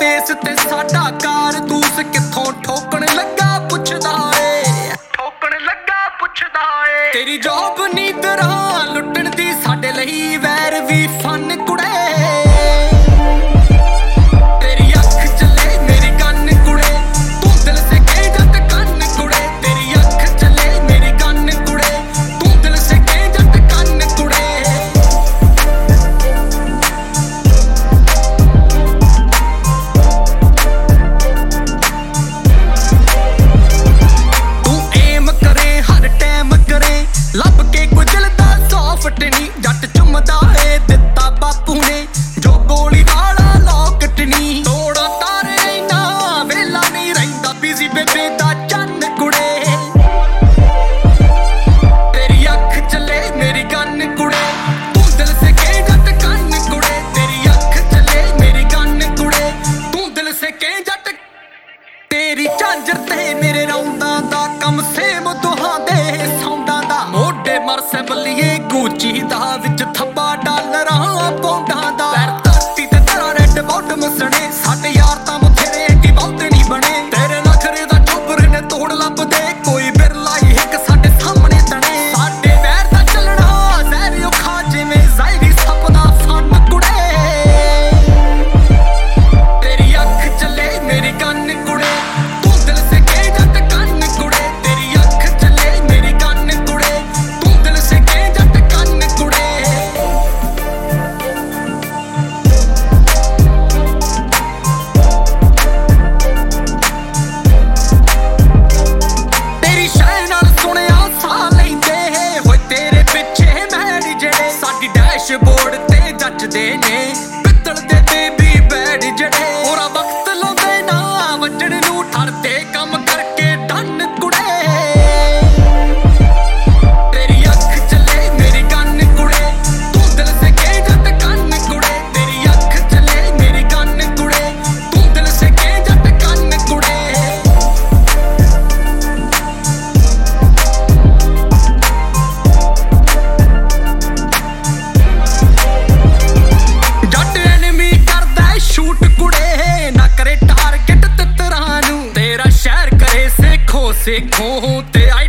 ਦੇਸ ਤੇ ਸਾਡਾ ਕਾਰਤੂਸ ਕਿੱਥੋਂ ਠੋਕਣ ਲੱਗਾ ਪੁੱਛਦਾ ਏ, ਠੋਕਣ ਲੱਗਾ ਪੁੱਛਦਾ ਏ। ਤੇਰੀ ਜੌਬ ਨੀਂਦਰਾਂ ਲੁੱਟਣ ਦੀ ਸਾਡੇ ਲਈ ਵੈਰ ਵੀ ਫਨ ਕੁੜੇ। ਤੇਰੀ ਅੱਖ ਚੱਲੇ ਮੇਰੀ ਕੰਨ ਕੁੜੇ, ਤੂੰ ਦਿਲ ਸਕੇ ਜੱਟ ਕੰਨ ਕੁੜੇ। ਤੇਰੀ ਅੱਖ ਚੱਲੇ ਮੇਰੀ ਕੰਨ ਕੁੜੇ, ਤੂੰ ਦਿਲ ਸਕੇ ਜੱਟ ਕੰਨ ਕੁੜੇ। ਲੱਭ ਕੇ ਕੋਈ ਦਿਲ ਦਾ ਸੌਫਟ ਨੀ, ਜੱਟ ਚੁੰਮਦਾ ਏ ਦਿੱਤਾ ਬਾਪੂ ਨੇ ਜੋ ਗੋਲੀ ਵਾਲਾ ਲੋਕਟ ਨੀ। ਤੋੜਾ ਤਾਰੇ ਨਾ ਵੇਲਾ ਨੀ ਰਹਿੰਦਾ ਬਿਜ਼ੀ ਬੇਬੇ ਦਾ ਚੰਨ ਕੁੜੇ। ਤੇਰੀ ਅੱਖ ਚੱਲੇ ਮੇਰੀ ਕੰਨ ਕੁੜੇ, ਤੂੰ ਦਿਲ ਸਕੇ ਜੱਟ ਕੰਨ ਕੁੜੇ। ਤੇਰੀ ਅੱਖ ਚੱਲੇ ਮੇਰੀ ਕੰਨ ਕੁੜੇ, ਤੂੰ ਦਿਲ ਸਕੇ ਜੱਟ। ਤੇਰੀ ਝਾਂਜਰ ਤੇ ਮੇਰੇ ਰੌਂਦਾਂ ਦਾ ਕੰਮ ਸੇਮ ਦੋਹਾਂ ਦੇ ਸੌਂਦਾਂ ਦਾ। ਮੋਢੇ ਮਰਸੇ ਬੱਲੀਏ ਗੂਚੀ ਦਾ ਵਿੱਚ ਥੱਬਾ ਡਾਲਰਾਂ ਪੌਂਡਾਂ ਦਾ। ਪੈਰ ਧਰਤੀ ਤੇ ਤੇਰਾ ਰੈੱਡ ਬਾਟਮ ਸਣੇ, ਸਾਡੇ ਯਾਰ ਤਾਂ ਬਥੇਰੇ ਏਡੀ ਬਹੁਤ ਨਹੀਂ ਬਣੇ। ਤੇਰੇ ਨਖਰੇ ਦਾ ਚੋਬਰ ਨੇ ਤੋੜ ਲੱਭਦੇ ਕੋਈ ਬਿਰਲਾ ਹੀ ਇੱਕ ਸਾਡੇ ਸਾਹਮਣੇ ਤਣੇ। ਸਾਡੇ ਵੈਰ ਦਾ ਚੱਲਣਾ ਜ਼ਹਿਰ ਔਖਾ ਜਿਵੇਂ ਜ਼ਾਇਰੀ ਸੱਪ ਦਾ ਫਨ ਕੁੜੇ। ਤੇਰੀ ਅੱਖ ਚੱਲੇ ਮੇਰੀ ਕੰਨ ਕੁੜੇ, ਤੂੰ ਦਿਲ ਸਕੇ ਜੱਟ ਕੰਨ ਕੁੜੇ। ਤੇਰੀ ਅੱਖ ਚੱਲੇ ਮੇਰੀ ਕੰਨ ਕੁੜੇ, ਤੂੰ ਦਿਲ ਸਕੇ ਜੱਟ ਕੰਨ ਕੁੜੇ। ਤੇਰੀ ਸ਼ੈ ਨਾਲ ਸੁਣਿਆ ਸਾਹ ਲੈਂਦੇ ਹੋਏ ਤੇਰੇ ਪਿੱਛੇ ਮੈਡ ਜਿਹੜੇ। ਸਾਡੀ ਡੈਸ਼ਬੋਰਡ ਤੇ ਜੱਜਦੇ ਨੇ ਪਿੱਤਲ ਦੇ ਬੇਬੀ ਬੈਡ ਜਿਹੜੇ। ਹੋਰਾ ਵਕਤ ਲਾਉਂਦੇ ਨਾ ਵੱਜਣ ਨੂੰ ਠਰਦੇ ਕੰਮ ਕਰਕੇ ਡੰਨ ਕੁੜੇ। ਤੇਰੀ ਅੱਖ ਚੱਲੇ ਮੇਰੀ ਕੰਨ ਕੁੜੇ, ਤੂੰ ਦਿਲ ਸਕੇ ਜੱਟ ਕੰਨ ਕੁੜੇ। ਤੇਰੀ ਅੱਖ ਚੱਲੇ ਮੇਰੀ ਕੰਨ ਕੁੜੇ, ਤੂੰ ਦਿਲ ਸਕੇ ਜੱਟ ਕੰਨ ਕੁੜੇ। ਜੱਟ ਐਨਮੀ ਕਰਦਾ ਸ਼ੂਟ ਕੁੜੇ, ਨਾ ਕਰੇ ਟਾਰਗੇਟ ਤਿੱਤਰਾਂ ਨੂੰ। ਤੇਰਾ ਸ਼ਹਿਰ ਕਰੇ ਸੇਖੋ ਸੇਖੋ ਤੇ